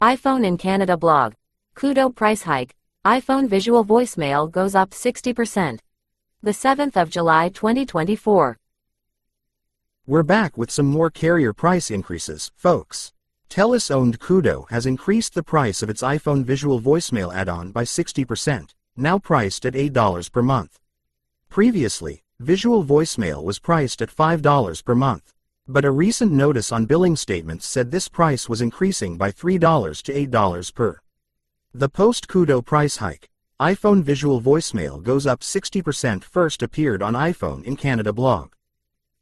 iPhone in Canada blog. Koodo price hike. iPhone visual voicemail goes up 60%. The 7th of July 2024. We're back with some more carrier price increases, folks. TELUS-owned Koodo has increased the price of its iPhone visual voicemail add-on by 60%, now priced at $8 per month. Previously, visual voicemail was priced at $5 per month. But a recent notice on billing statements said this price was increasing by $3 to $8 per. The post-Koodo price hike, iPhone visual voicemail goes up 60% first appeared on iPhone in Canada blog.